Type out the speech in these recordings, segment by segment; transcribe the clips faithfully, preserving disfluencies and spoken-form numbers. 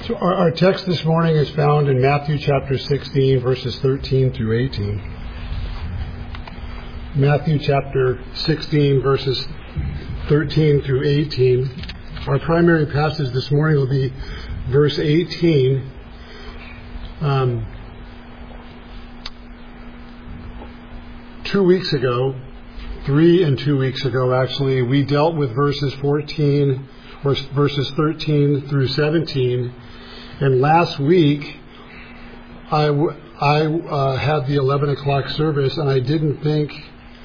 So our, our text this morning is found in Matthew chapter sixteen, verses thirteen through eighteen. Matthew chapter sixteen, verses thirteen through eighteen. Our primary passage this morning will be verse eighteen. Um, two weeks ago, three and two weeks ago actually, we dealt with verses fourteen, or verses thirteen through seventeen. And last week, I, w- I uh, had the eleven o'clock service, and I didn't think,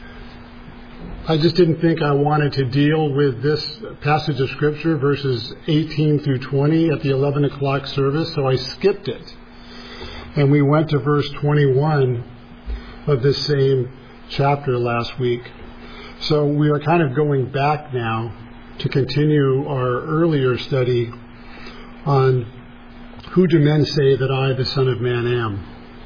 I just didn't think I wanted to deal with this passage of Scripture, verses eighteen through twenty, at the eleven o'clock service, so I skipped it. And we went to verse twenty-one of this same chapter last week. So we are kind of going back now to continue our earlier study on who do men say that I, the Son of Man, am.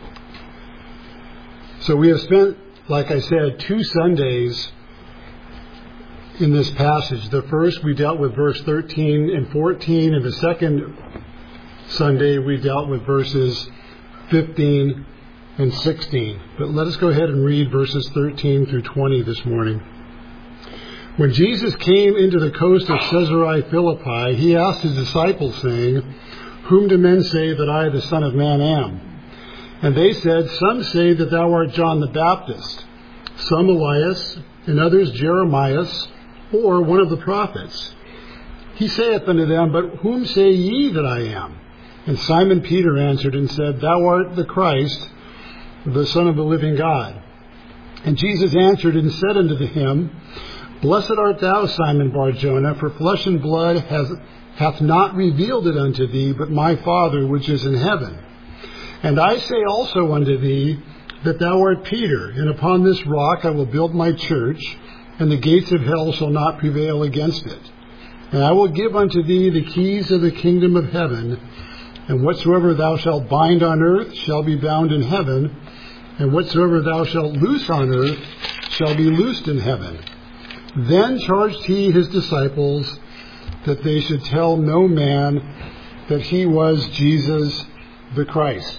So we have spent, like I said, two Sundays in this passage. The first we dealt with verse thirteen and fourteen, and the second Sunday we dealt with verses fifteen and sixteen. But let us go ahead and read verses thirteen through twenty this morning. When Jesus came into the coast of Caesarea Philippi, he asked his disciples, saying, "Whom do men say that I, the Son of Man, am?" And they said, "Some say that thou art John the Baptist, some Elias, and others Jeremias, or one of the prophets." He saith unto them, "But whom say ye that I am?" And Simon Peter answered and said, "Thou art the Christ, the Son of the living God." And Jesus answered and said unto him, "Blessed art thou, Simon Bar-Jonah, for flesh and blood has, hath not revealed it unto thee, but my Father which is in heaven. And I say also unto thee, that thou art Peter, and upon this rock I will build my church, and the gates of hell shall not prevail against it. And I will give unto thee the keys of the kingdom of heaven, and whatsoever thou shalt bind on earth shall be bound in heaven, and whatsoever thou shalt loose on earth shall be loosed in heaven." Then charged he his disciples that they should tell no man that he was Jesus the Christ.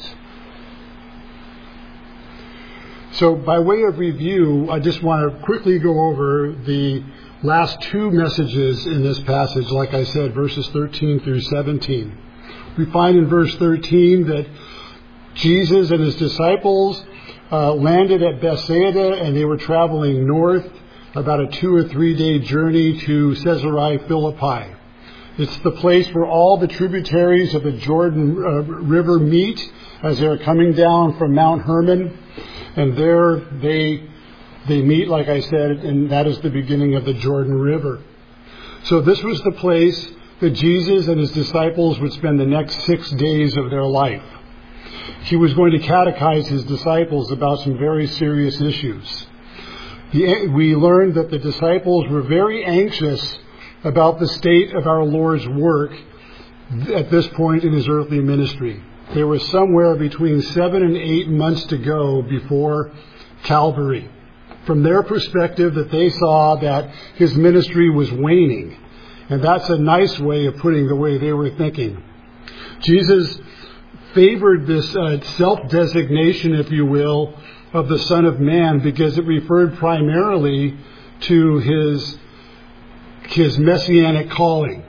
So by way of review, I just want to quickly go over the last two messages in this passage, like I said, verses thirteen through seventeen. We find in verse thirteen that Jesus and his disciples uh, landed at Bethsaida, and they were traveling north about a two or three day journey to Caesarea Philippi. It's the place where all the tributaries of the Jordan uh, River meet as they're coming down from Mount Hermon. And there they they meet, like I said, and that is the beginning of the Jordan River. So this was the place that Jesus and his disciples would spend the next six days of their life. He was going to catechize his disciples about some very serious issues. We learned that the disciples were very anxious about the state of our Lord's work at this point in his earthly ministry. There was somewhere between seven and eight months to go before Calvary. From their perspective, that they saw that his ministry was waning. And that's a nice way of putting the way they were thinking. Jesus favored this uh, self-designation, if you will, of the Son of Man, because it referred primarily to his his messianic calling.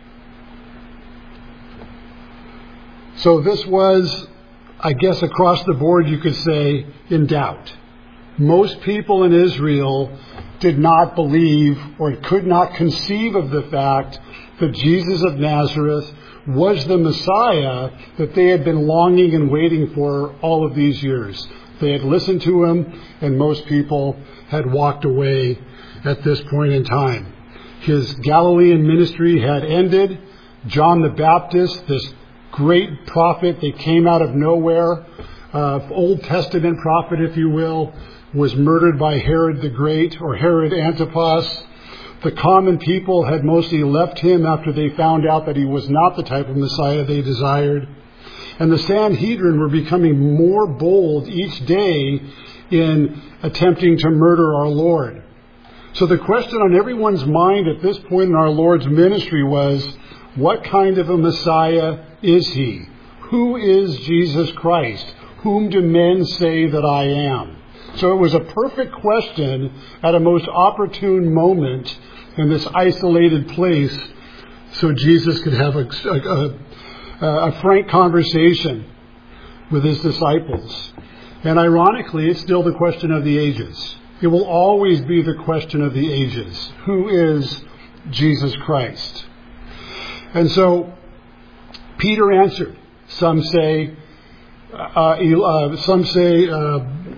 So this was, I guess across the board you could say, in doubt. Most people in Israel did not believe or could not conceive of the fact that Jesus of Nazareth was the Messiah that they had been longing and waiting for all of these years. They had listened to him, and most people had walked away at this point in time. His Galilean ministry had ended. John the Baptist, this great prophet that came out of nowhere, uh, Old Testament prophet, if you will, was murdered by Herod the Great, or Herod Antipas. The common people had mostly left him after they found out that he was not the type of Messiah they desired. And the Sanhedrin were becoming more bold each day in attempting to murder our Lord. So the question on everyone's mind at this point in our Lord's ministry was, what kind of a Messiah is he? Who is Jesus Christ? Whom do men say that I am? So it was a perfect question at a most opportune moment in this isolated place so Jesus could have a, a, a, a frank conversation with his disciples. And ironically, it's still the question of the ages. It will always be the question of the ages. Who is Jesus Christ? And so Peter answered. Some say, uh, uh, some say uh,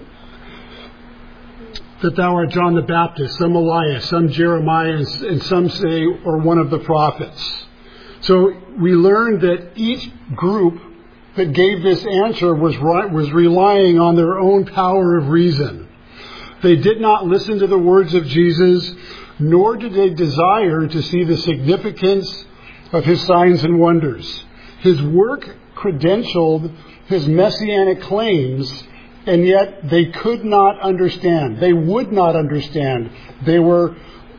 that thou art John the Baptist, some Elias, some Jeremiah, and, and some say, or one of the prophets. So we learned that each group that gave this answer was was relying on their own power of reason. They did not listen to the words of Jesus, nor did they desire to see the significance of his signs and wonders. His work credentialed his messianic claims, and yet they could not understand. They would not understand. They were,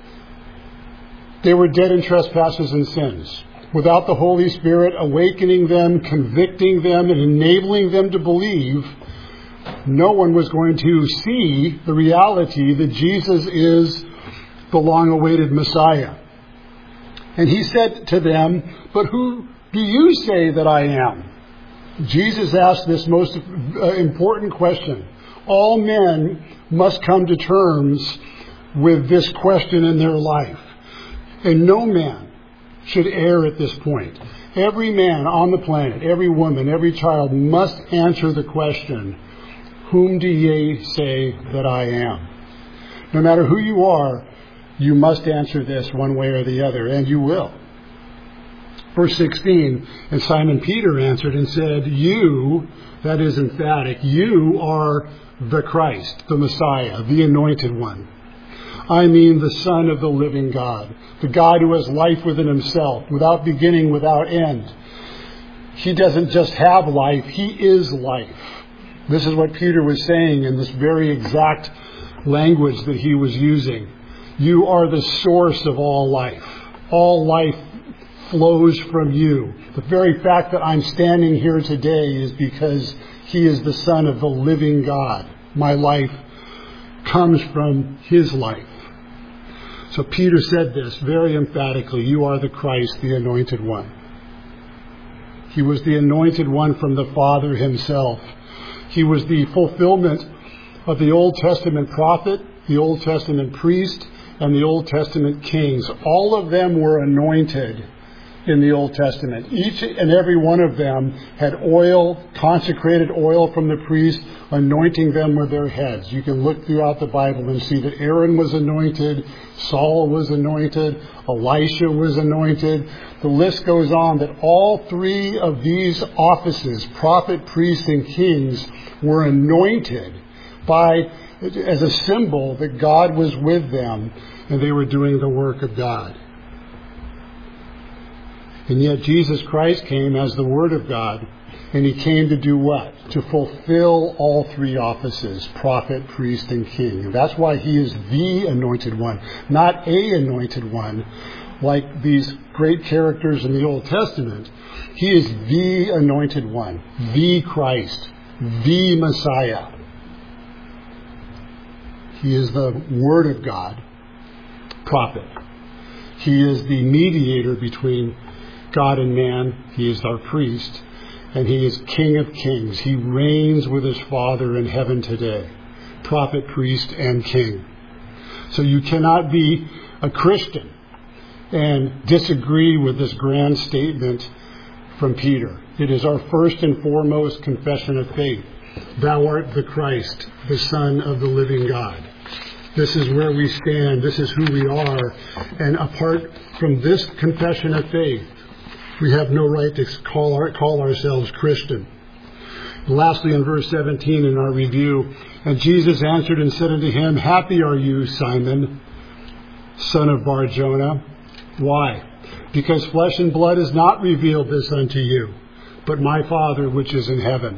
they were dead in trespasses and sins. Without the Holy Spirit awakening them, convicting them, and enabling them to believe, no one was going to see the reality that Jesus is the long-awaited Messiah. And he said to them, "But who do you say that I am?" Jesus asked this most important question. All men must come to terms with this question in their life. And no man should err at this point. Every man on the planet, every woman, every child must answer the question, whom do ye say that I am? No matter who you are, you must answer this one way or the other, and you will. Verse sixteen, and Simon Peter answered and said, you, that is emphatic, you are the Christ, the Messiah, the Anointed One. I mean the Son of the living God, the God who has life within himself, without beginning, without end. He doesn't just have life, he is life. This is what Peter was saying in this very exact language that he was using. You are the source of all life. All life flows from you. The very fact that I'm standing here today is because he is the Son of the living God. My life comes from his life. So Peter said this very emphatically, you are the Christ, the Anointed One. He was the Anointed One from the Father himself. He was the fulfillment of the Old Testament prophet, the Old Testament priest, and the Old Testament kings. All of them were anointed in the Old Testament. Each and every one of them had oil, consecrated oil from the priest, anointing them with their heads. You can look throughout the Bible and see that Aaron was anointed, Saul was anointed, Elisha was anointed. The list goes on that all three of these offices, prophet, priest, and kings, were anointed by, as a symbol that God was with them and they were doing the work of God. And yet Jesus Christ came as the Word of God, and he came to do what? To fulfill all three offices, prophet, priest, and king. And that's why he is the Anointed One, not a Anointed One, like these great characters in the Old Testament. He is the Anointed One, the Christ, the Messiah. He is the Word of God, prophet. He is the mediator between God and man. He is our priest, and he is King of Kings. He reigns with his Father in heaven today, prophet, priest, and king. So you cannot be a Christian and disagree with this grand statement from Peter. It is our first and foremost confession of faith. Thou art the Christ, the Son of the living God. This is where we stand. This is who we are. And apart from this confession of faith, we have no right to call, our, call ourselves Christian. Lastly, in verse seventeen in our review, and Jesus answered and said unto him, happy are you, Simon, son of Bar-Jonah. Why? Because flesh and blood has not revealed this unto you, but my Father which is in heaven.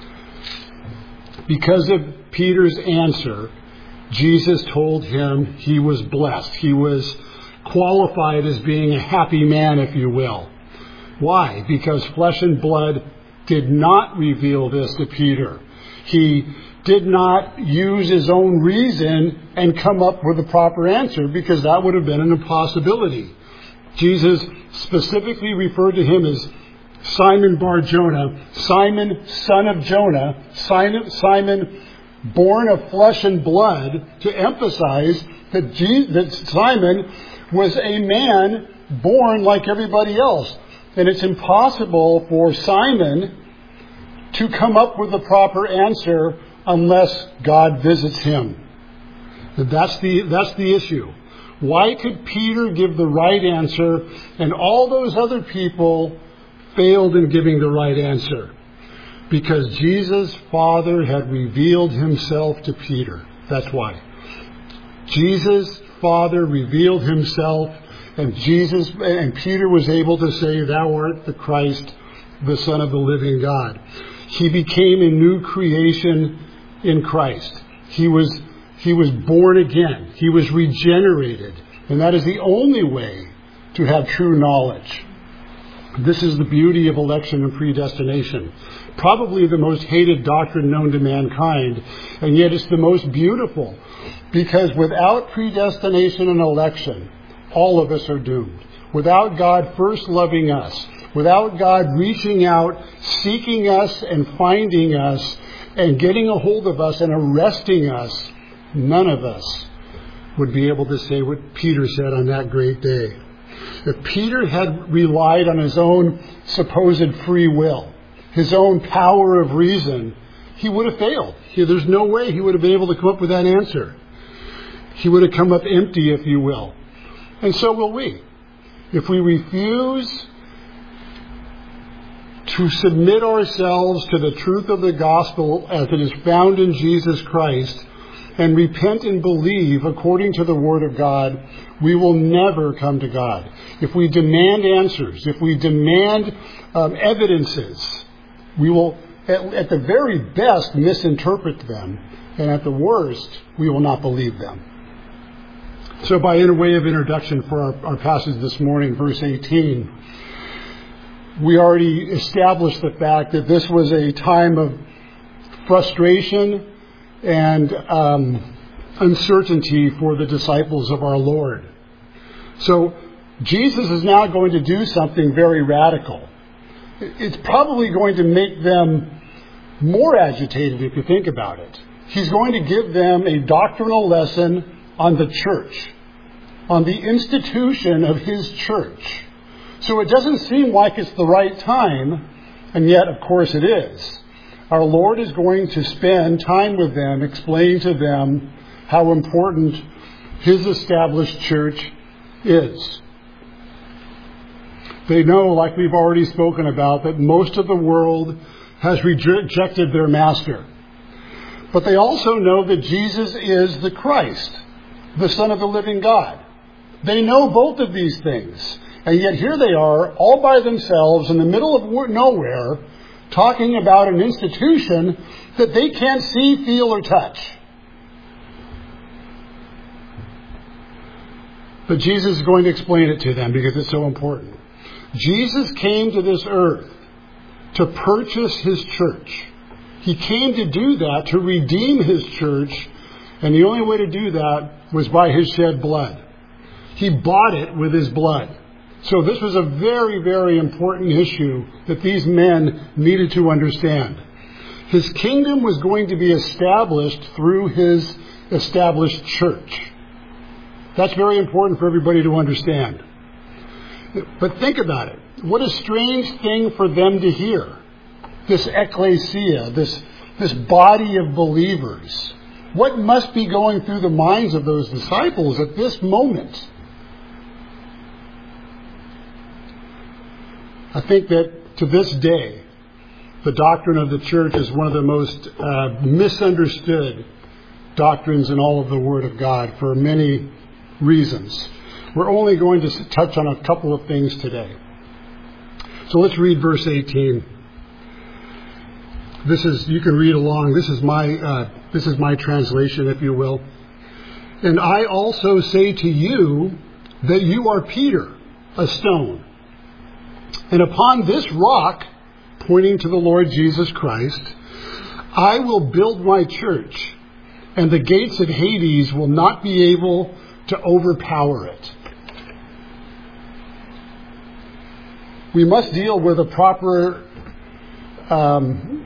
Because of Peter's answer, Jesus told him he was blessed. He was qualified as being a happy man, if you will. Why? Because flesh and blood did not reveal this to Peter. He did not use his own reason and come up with a proper answer, because that would have been an impossibility. Jesus specifically referred to him as Simon Bar-Jonah, Simon, son of Jonah, Simon, Simon, born of flesh and blood, to emphasize that, Jesus, that Simon was a man born like everybody else. And it's impossible for Simon to come up with a proper answer unless God visits him. That's the, that's the issue. Why could Peter give the right answer and all those other people failed in giving the right answer? Because Jesus' Father had revealed himself to Peter. That's why. Jesus' Father revealed himself, and Jesus and Peter was able to say, "Thou art the Christ, the Son of the living God." He became a new creation in Christ. He was he was born again. He was regenerated. And that is the only way to have true knowledge. This is the beauty of election and predestination. Probably the most hated doctrine known to mankind, and yet it's the most beautiful. Because without predestination and election, all of us are doomed. Without God first loving us, without God reaching out, seeking us and finding us, and getting a hold of us and arresting us, none of us would be able to say what Peter said on that great day. If Peter had relied on his own supposed free will, his own power of reason, he would have failed. There's no way he would have been able to come up with that answer. He would have come up empty, if you will. And so will we. If we refuse to submit ourselves to the truth of the gospel as it is found in Jesus Christ, and repent and believe according to the Word of God, we will never come to God. If we demand answers, if we demand um, evidences, we will, at, at the very best, misinterpret them, and at the worst, we will not believe them. So by in a way of introduction for our, our passage this morning, verse eighteen, we already established the fact that this was a time of frustration and um, uncertainty for the disciples of our Lord. So Jesus is now going to do something very radical. It's probably going to make them more agitated if you think about it. He's going to give them a doctrinal lesson on the church, on the institution of his church. So it doesn't seem like it's the right time, and yet, of course, it is. Our Lord is going to spend time with them, explaining to them how important his established church is. They know, like we've already spoken about, that most of the world has rejected their master. But they also know that Jesus is the Christ, the Son of the living God. They know both of these things. And yet here they are, all by themselves, in the middle of nowhere, talking about an institution that they can't see, feel, or touch. But Jesus is going to explain it to them because it's so important. Jesus came to this earth to purchase his church. He came to do that, to redeem his church, and the only way to do that was by his shed blood. He bought it with his blood. So this was a very, very important issue that these men needed to understand. His kingdom was going to be established through his established church. That's very important for everybody to understand. But think about it. What a strange thing for them to hear. This ecclesia, this, this body of believers. What must be going through the minds of those disciples at this moment? I think that to this day, the doctrine of the church is one of the most uh, misunderstood doctrines in all of the Word of God for many reasons. We're only going to touch on a couple of things today. So let's read verse eighteen. This is, you can read along. This is my, uh, this is my translation, if you will. And I also say to you that you are Peter, a stone. And upon this rock, pointing to the Lord Jesus Christ, I will build my church, and the gates of Hades will not be able to overpower it. We must deal with a proper um,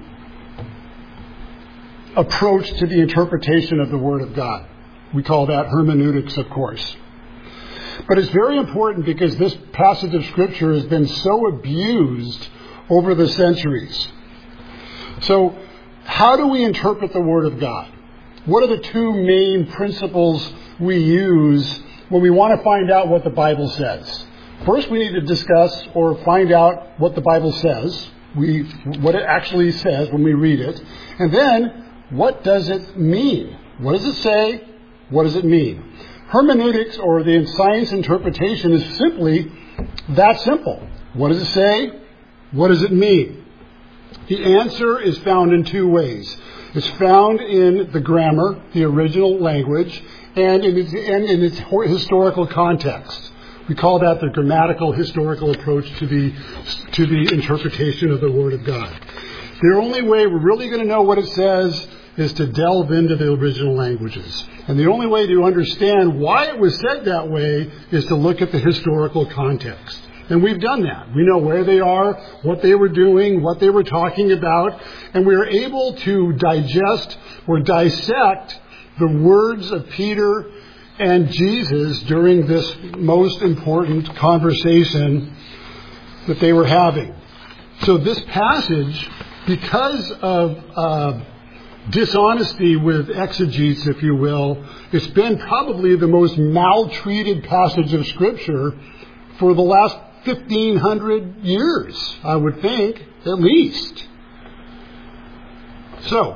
approach to the interpretation of the Word of God. We call that hermeneutics, of course. But it's very important because this passage of Scripture has been so abused over the centuries. So, how do we interpret the Word of God? What are the two main principles we use when we want to find out what the Bible says? First, we need to discuss or find out what the Bible says, we, what it actually says when we read it. And then, what does it mean? What does it say? What does it mean? Hermeneutics, or the science interpretation, is simply that simple. What does it say? What does it mean? The answer is found in two ways. It's found in the grammar, the original language, and in its, and in its historical context. We call that the grammatical historical approach to the, to the interpretation of the Word of God. The only way we're really going to know what it says is to delve into the original languages. And the only way to understand why it was said that way is to look at the historical context. And we've done that. We know where they are, what they were doing, what they were talking about, and we are able to digest or dissect the words of Peter and Jesus during this most important conversation that they were having. So this passage, because of uh, dishonesty with exegetes, if you will, it's been probably the most maltreated passage of Scripture for the last fifteen hundred years, I would think, at least. So,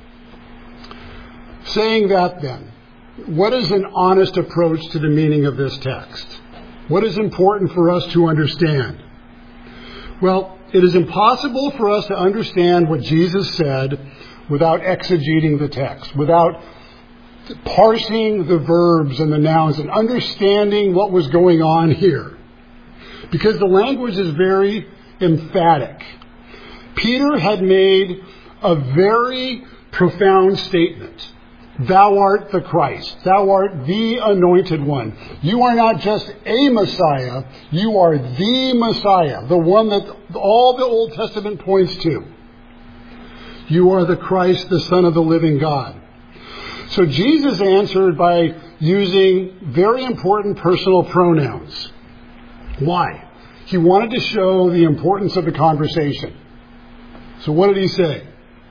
saying that then, what is an honest approach to the meaning of this text? What is important for us to understand? Well, it is impossible for us to understand what Jesus said without exegeting the text, without parsing the verbs and the nouns and understanding what was going on here. Because the language is very emphatic. Peter had made a very profound statement. Thou art the Christ. Thou art the anointed one. You are not just a Messiah. You are the Messiah, the one that all the Old Testament points to. You are the Christ, the Son of the living God. So Jesus answered by using very important personal pronouns. Why? He wanted to show the importance of the conversation. So what did he say?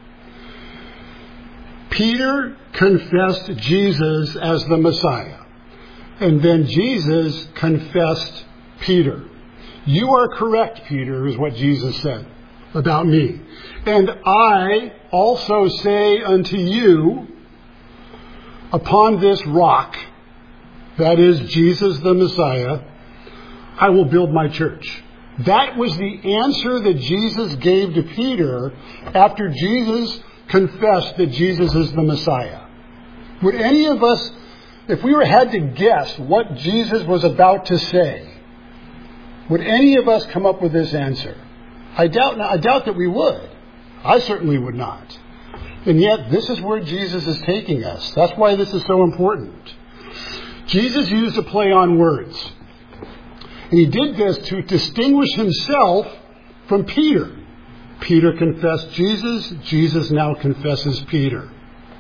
Peter confessed Jesus as the Messiah. And then Jesus confessed Peter. You are correct, Peter, is what Jesus said about me. And I also say unto you, upon this rock, that is Jesus the Messiah, I will build my church. That was the answer that Jesus gave to Peter after Jesus confessed that Jesus is the Messiah. Would any of us, if we were had to guess what Jesus was about to say, would any of us come up with this answer? I doubt, I doubt that we would. I certainly would not. And yet, this is where Jesus is taking us. That's why this is so important. Jesus used a play on words. And he did this to distinguish himself from Peter. Peter confessed Jesus. Jesus now confesses Peter.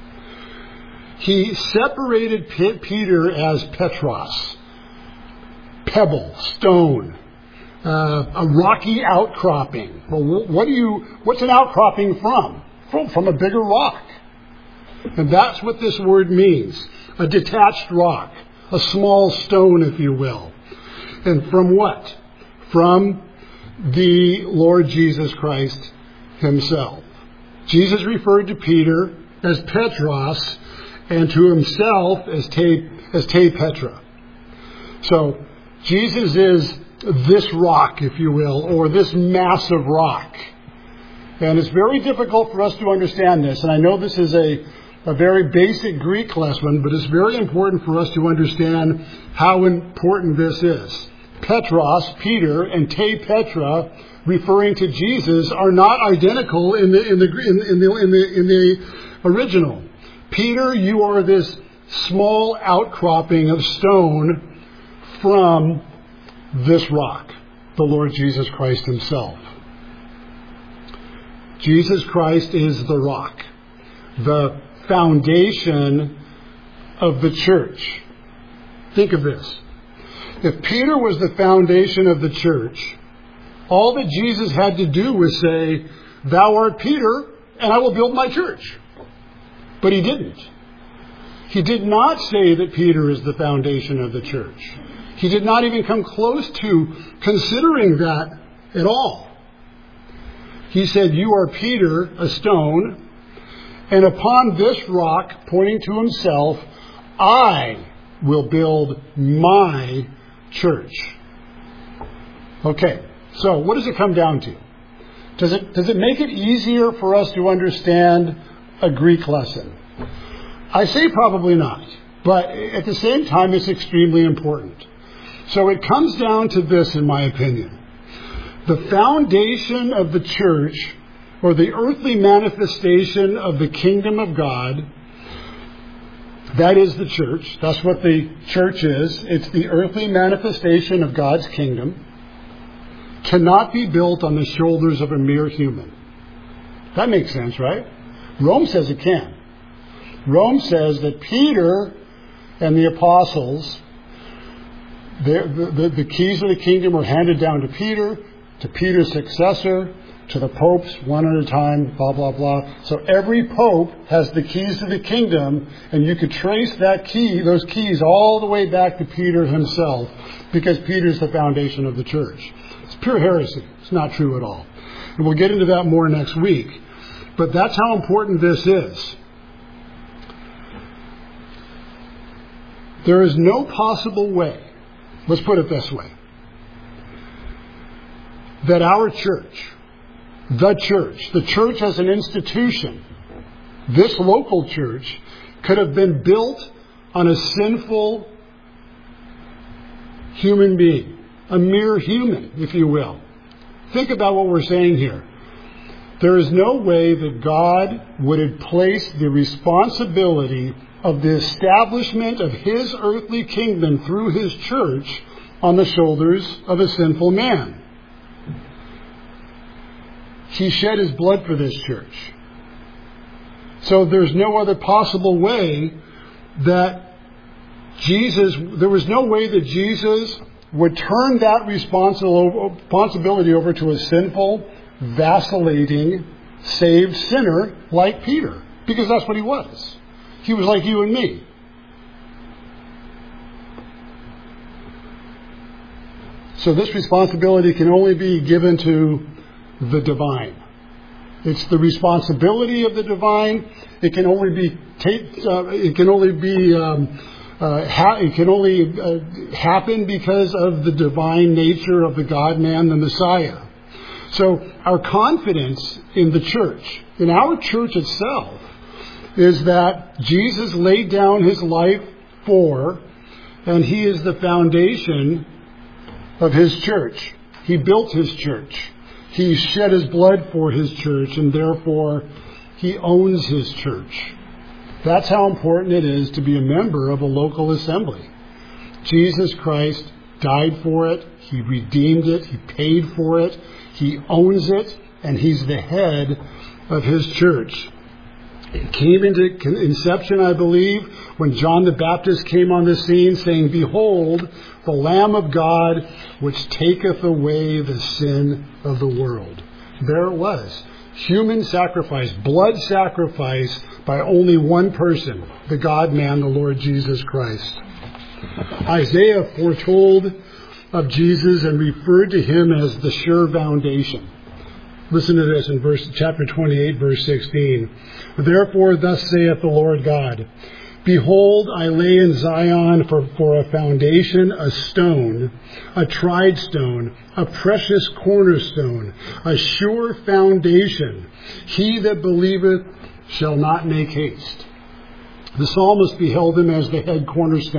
He separated Peter as Petros, pebble, stone, uh, a rocky outcropping. Well, what do you? What's an outcropping from? From, from a bigger rock. And that's what this word means. A detached rock, a small stone, if you will. And from what? From the Lord Jesus Christ himself. Jesus referred to Peter as Petros and to himself as Te, as Te Petra. So Jesus is this rock, if you will, or this massive rock. And it's very difficult for us to understand this. And I know this is a, a very basic Greek lesson, but it's very important for us to understand how important this is. Petros, Peter, and te Petra, referring to Jesus, are not identical in the in the in, in the in the in the original. Peter, you are this small outcropping of stone from this rock, the Lord Jesus Christ himself. Jesus Christ is the rock, the foundation of the church. Think of this. If Peter was the foundation of the church, all that Jesus had to do was say, "Thou art Peter, and I will build my church." But he didn't. He did not say that Peter is the foundation of the church. He did not even come close to considering that at all. He said, "You are Peter, a stone, and upon this rock," pointing to himself, "I will build my church." Okay, so what does it come down to? Does it, does it make it easier for us to understand a Greek lesson? I say probably not, but at the same time it's extremely important. So it comes down to this, in my opinion. The foundation of the church, or the earthly manifestation of the kingdom of God, that is the church. That's what the church is. It's the earthly manifestation of God's kingdom. Cannot be built on the shoulders of a mere human. That makes sense, right? Rome says it can. Rome says that Peter and the apostles, the, the, the keys of the kingdom were handed down to Peter, to Peter's successor, to the popes, one at a time, blah, blah, blah. So every pope has the keys to the kingdom, and you could trace that key, those keys, all the way back to Peter himself, because Peter's the foundation of the church. It's pure heresy. It's not true at all. And we'll get into that more next week. But that's how important this is. There is no possible way, let's put it this way, that our church, the church, the church as an institution, this local church, could have been built on a sinful human being, a mere human, if you will. Think about what we're saying here. There is no way that God would have placed the responsibility of the establishment of his earthly kingdom through his church on the shoulders of a sinful man. He shed his blood for this church. So there's no other possible way that Jesus, there was no way that Jesus would turn that responsibility over to a sinful, vacillating, saved sinner like Peter. Because that's what he was. He was like you and me. So this responsibility can only be given to the divine. It's the responsibility of the divine. It can only be take, uh, it can only be um, uh, ha- it can only uh, happen because of the divine nature of the God-man, the Messiah. So our confidence in the church, in our church itself, is that Jesus laid down his life for, and he is the foundation of his church. He built his church. He shed his blood for his church, and therefore he owns his church. That's how important it is to be a member of a local assembly. Jesus Christ died for it. He redeemed it. He paid for it. He owns it, and he's the head of his church. It came into inception, I believe, when John the Baptist came on the scene saying, "Behold, the Lamb of God, which taketh away the sin of the world." There it was. Human sacrifice, blood sacrifice by only one person, the God-man, the Lord Jesus Christ. Isaiah foretold of Jesus and referred to him as the sure foundation. Listen to this in verse chapter twenty-eight, verse sixteen. "Therefore thus saith the Lord God, Behold, I lay in Zion for, for a foundation a stone, a tried stone, a precious cornerstone, a sure foundation. He that believeth shall not make haste." The psalmist beheld him as the head cornerstone.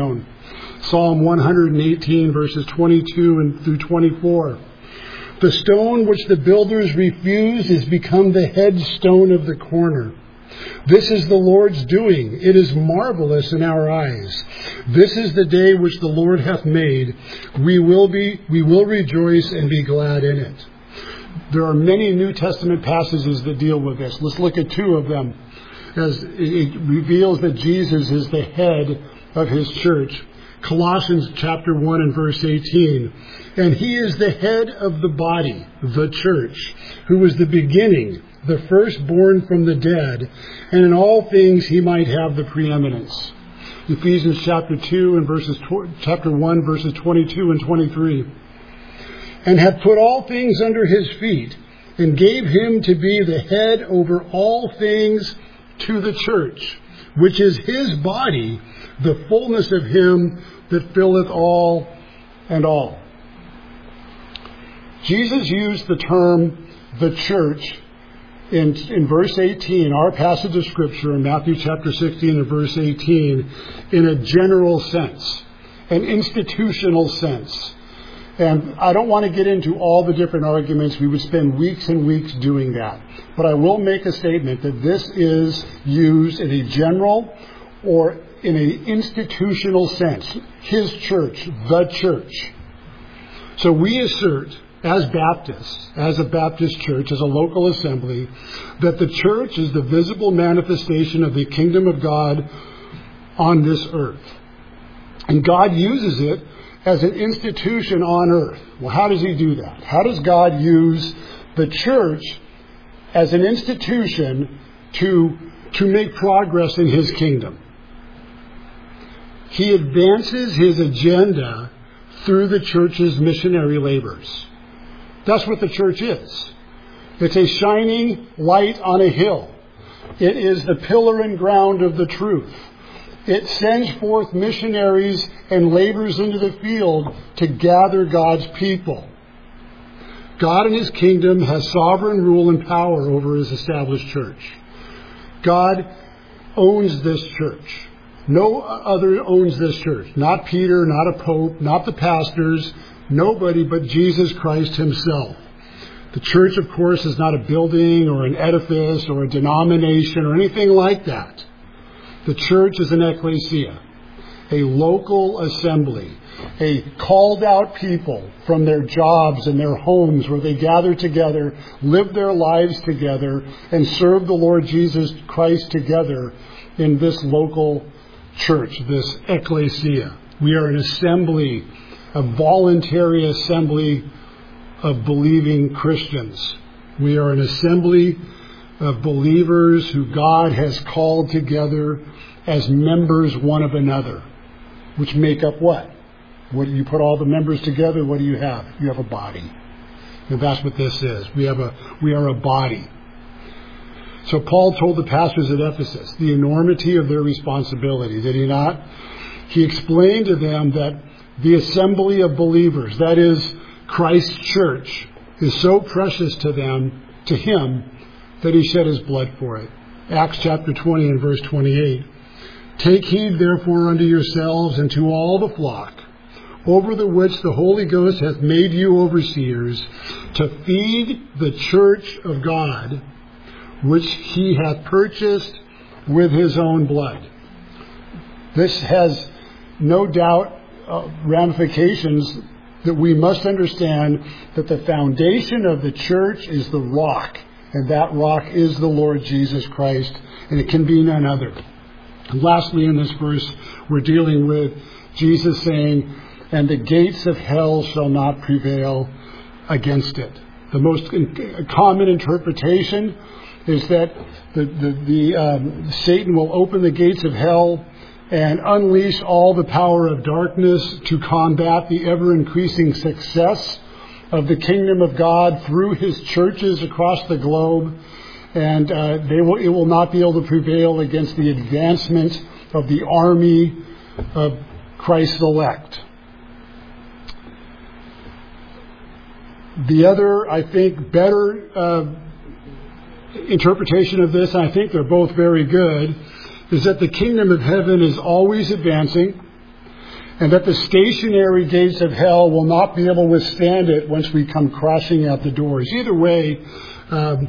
Psalm one eighteen, verses twenty-two and through twenty-four. The stone which the builders refused is become the headstone of the corner. This is the Lord's doing. It is marvelous in our eyes. This is the day which the Lord hath made. We will be, we will rejoice and be glad in it. There are many New Testament passages that deal with this. Let's look at two of them, as it reveals that Jesus is the head of his church. Colossians chapter one and verse eighteen. And he is the head of the body, the church, who is the beginning, the firstborn from the dead, and in all things he might have the preeminence. Ephesians chapter two and verses chapter one verses twenty-two and twenty-three. And hath put all things under his feet, and gave him to be the head over all things to the church, which is his body, the fullness of him that filleth all and all. Jesus used the term the church in, in verse eighteen, our passage of Scripture in Matthew chapter sixteen and verse eighteen, in a general sense, an institutional sense. And I don't want to get into all the different arguments. We would spend weeks and weeks doing that. But I will make a statement that this is used in a general or in an institutional sense. His church, the church. So we assert, as Baptists, as a Baptist church, as a local assembly, that the church is the visible manifestation of the kingdom of God on this earth. And God uses it as an institution on earth. Well, how does he do that? How does God use the church as an institution to, to make progress in his kingdom? He advances his agenda through the church's missionary labors. That's what the church is. It's a shining light on a hill. It is the pillar and ground of the truth. It sends forth missionaries and labors into the field to gather God's people. God in his kingdom has sovereign rule and power over his established church. God owns this church. No other owns this church. Not Peter, not a pope, not the pastors, nobody but Jesus Christ himself. The church, of course, is not a building or an edifice or a denomination or anything like that. The church is an ecclesia, a local assembly, a called out people from their jobs and their homes where they gather together, live their lives together, and serve the Lord Jesus Christ together in this local church, this ecclesia. We are an assembly, a voluntary assembly of believing Christians. We are an assembly of believers who God has called together as members one of another, which make up what? What do you put all the members together? What do you have? You have a body. And that's what this is. We have a we are a body. So Paul told the pastors at Ephesus the enormity of their responsibility, did he not? He explained to them that the assembly of believers, that is Christ's church, is so precious to them, to him, that he shed his blood for it. Acts chapter twenty and verse twenty-eight. Take heed therefore unto yourselves and to all the flock, over the which the Holy Ghost hath made you overseers, to feed the church of God, which he hath purchased with his own blood. This has no doubt uh, ramifications that we must understand that the foundation of the church is the rock. And that rock is the Lord Jesus Christ, and it can be none other. And lastly, in this verse, we're dealing with Jesus saying, and the gates of hell shall not prevail against it. The most common interpretation is that the, the, the um, Satan will open the gates of hell and unleash all the power of darkness to combat the ever-increasing success of the kingdom of God through his churches across the globe, and uh, they will, it will not be able to prevail against the advancement of the army of Christ's elect. The other, I think, better uh, interpretation of this, and I think they're both very good, is that the kingdom of heaven is always advancing, and that the stationary gates of hell will not be able to withstand it once we come crashing out the doors. Either way, um,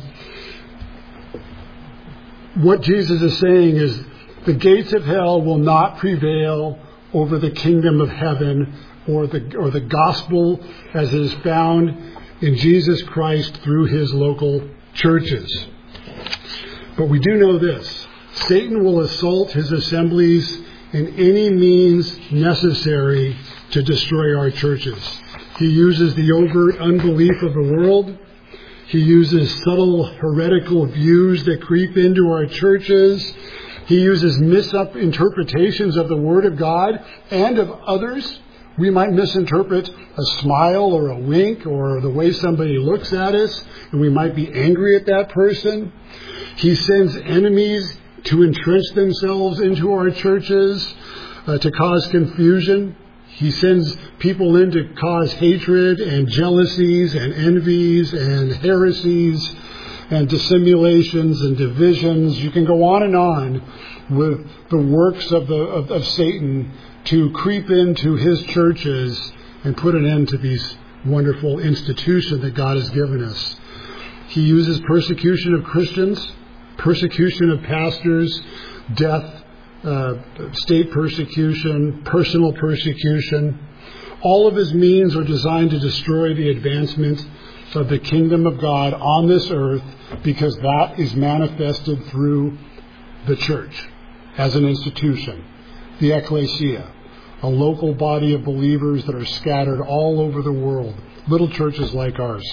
what Jesus is saying is the gates of hell will not prevail over the kingdom of heaven or the or the gospel as it is found in Jesus Christ through his local churches. But we do know this: Satan will assault his assemblies in any means necessary to destroy our churches. He uses the overt unbelief of the world. He uses subtle heretical views that creep into our churches. He uses misinterpretations of the Word of God and of others. We might misinterpret a smile or a wink or the way somebody looks at us, and we might be angry at that person. He sends enemies to entrench themselves into our churches, uh, to cause confusion. He sends people in to cause hatred and jealousies and envies and heresies and dissimulations and divisions. You can go on and on with the works of the of, of Satan to creep into his churches and put an end to these wonderful institutions that God has given us. He uses persecution of Christians, persecution of pastors, death, uh, state persecution, personal persecution. All of his means are designed to destroy the advancement of the kingdom of God on this earth, because that is manifested through the church as an institution, the ecclesia, a local body of believers that are scattered all over the world, little churches like ours.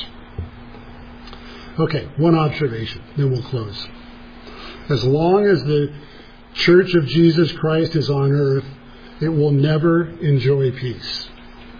Okay, one observation, then we'll close. As long as the Church of Jesus Christ is on earth, it will never enjoy peace.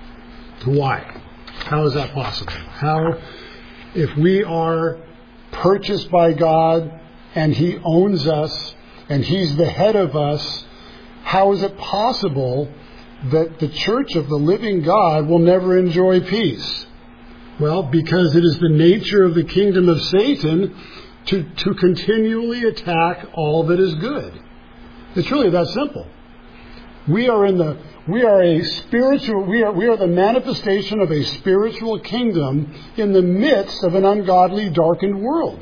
Why? How is that possible? How, if we are purchased by God and He owns us and He's the head of us, how is it possible that the church of the living God will never enjoy peace? Well, because it is the nature of the kingdom of Satan to, to continually attack all that is good. It's really that simple. We are in the we are a spiritual we are we are the manifestation of a spiritual kingdom in the midst of an ungodly, darkened world.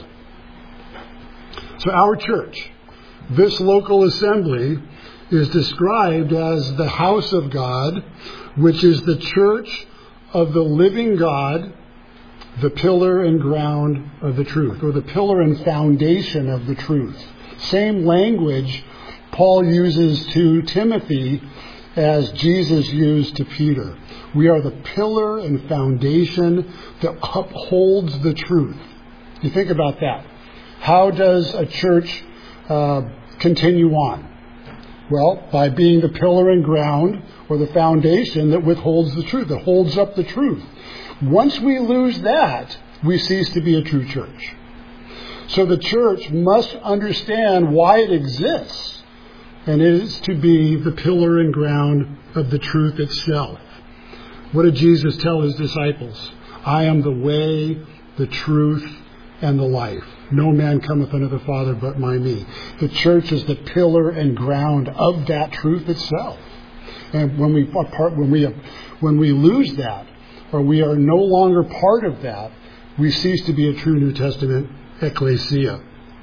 So our church, this local assembly, is described as the house of God, which is the church of the living God, the pillar and ground of the truth, or the pillar and foundation of the truth. Same language Paul uses to Timothy as Jesus used to Peter. We are the pillar and foundation that upholds the truth. You think about that. How does a church uh, continue on? Well, by being the pillar and ground, or the foundation that withholds the truth, that holds up the truth. Once we lose that, we cease to be a true church. So the church must understand why it exists. And it is to be the pillar and ground of the truth itself. What did Jesus tell his disciples? I am the way, the truth, and the life. No man cometh unto the Father but by me. The church is the pillar and ground of that truth itself. And when we when we when we lose that, or we are no longer part of that, we cease to be a true New Testament ecclesia.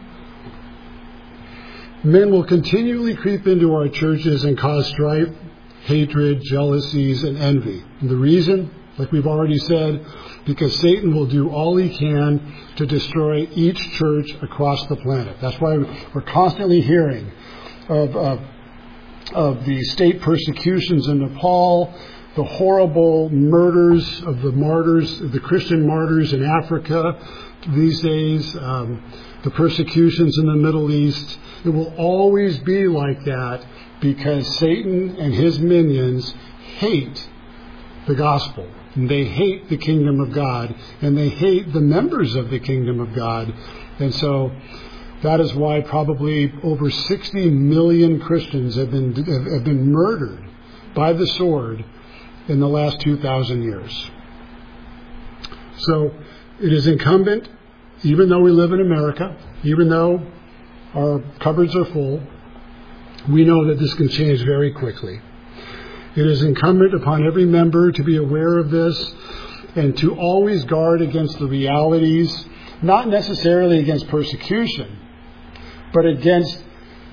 Men will continually creep into our churches and cause strife, hatred, jealousies, and envy. And the reason, like we've already said, because Satan will do all he can to destroy each church across the planet. That's why we're constantly hearing of, uh, of the state persecutions in Nepal, the horrible murders of the martyrs, the Christian martyrs in Africa these days, um, the persecutions in the Middle East. It will always be like that because Satan and his minions hate the gospel. And they hate the kingdom of God. And they hate the members of the kingdom of God. And so that is why probably over sixty million Christians have been have been murdered by the sword in the last two thousand years. So it is incumbent, even though we live in America, even though our cupboards are full, we know that this can change very quickly. It is incumbent upon every member to be aware of this and to always guard against the realities, not necessarily against persecution, but against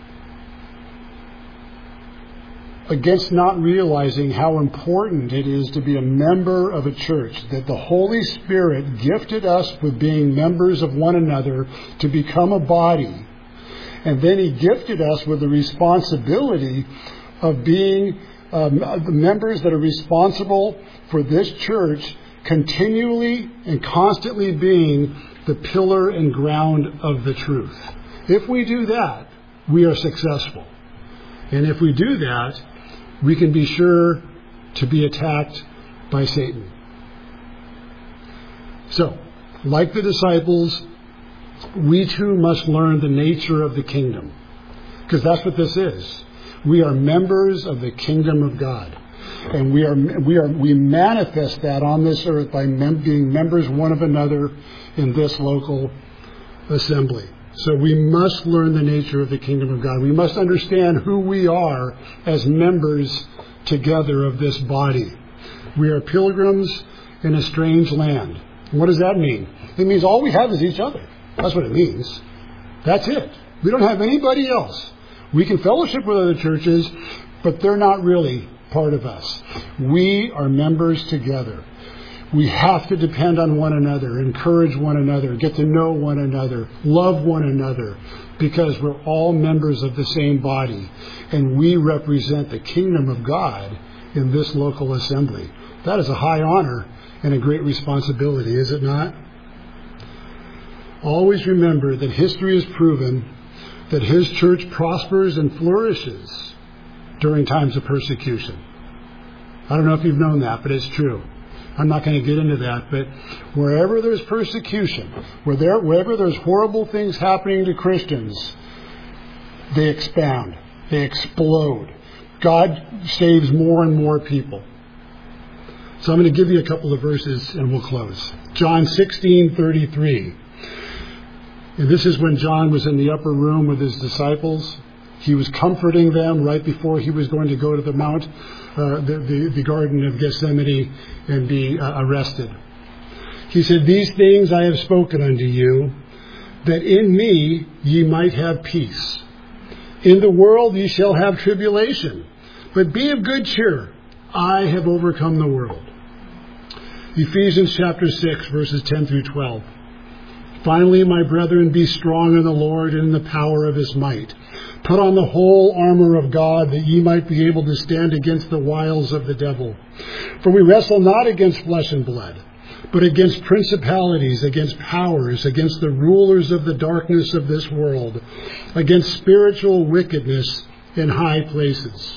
against not realizing how important it is to be a member of a church, that the Holy Spirit gifted us with being members of one another to become a body. And then He gifted us with the responsibility of being um, members that are responsible for this church continually and constantly being the pillar and ground of the truth. If we do that, we are successful. And if we do that, we can be sure to be attacked by Satan. So, like the disciples, we too must learn the nature of the kingdom. Because that's what this is. We are members of the kingdom of God. And we are we are we manifest that on this earth by mem- being members one of another in this local assembly. So we must learn the nature of the kingdom of God. We must understand who we are as members together of this body. We are pilgrims in a strange land. What does that mean? It means all we have is each other. That's what it means. That's it. We don't have anybody else. We can fellowship with other churches, but they're not really part of us. We are members together. We have to depend on one another, encourage one another, get to know one another, love one another, because we're all members of the same body, and we represent the kingdom of God in this local assembly. That is a high honor and a great responsibility, is it not? Always remember that history has proven that His church prospers and flourishes during times of persecution. I don't know if you've known that, but it's true. I'm not going to get into that, but wherever there's persecution, where there, wherever there's horrible things happening to Christians, they expound, they explode. God saves more and more people. So I'm going to give you a couple of verses and we'll close. John sixteen thirty-three. And this is when John was in the upper room with his disciples. He was comforting them right before he was going to go to the Mount, uh, the, the, the Garden of Gethsemane, and be uh, arrested. He said, "These things I have spoken unto you, that in me ye might have peace. In the world ye shall have tribulation, but be of good cheer. I have overcome the world." Ephesians chapter six, verses ten through twelve. "Finally, my brethren, be strong in the Lord and in the power of His might. Put on the whole armor of God, that ye might be able to stand against the wiles of the devil. For we wrestle not against flesh and blood, but against principalities, against powers, against the rulers of the darkness of this world, against spiritual wickedness in high places."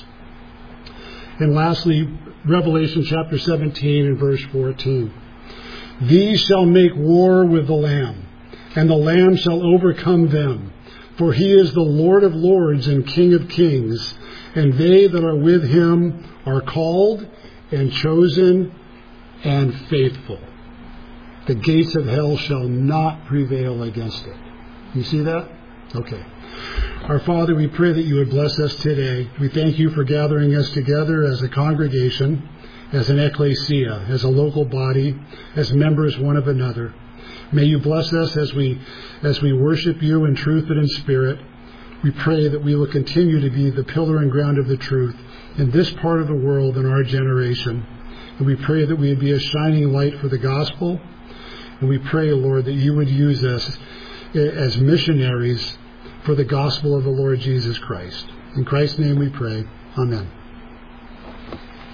And lastly, Revelation chapter seventeen and verse fourteen. "These shall make war with the Lamb, and the Lamb shall overcome them. For He is the Lord of lords and King of kings, and they that are with Him are called and chosen and faithful. The gates of hell shall not prevail against it." You see that? Okay. Our Father, we pray that you would bless us today. We thank you for gathering us together as a congregation, as an ecclesia, as a local body, as members one of another. May you bless us as we as we worship you in truth and in spirit. We pray that we will continue to be the pillar and ground of the truth in this part of the world in our generation. And we pray that we would be a shining light for the gospel. And we pray, Lord, that you would use us as missionaries for the gospel of the Lord Jesus Christ. In Christ's name we pray. Amen.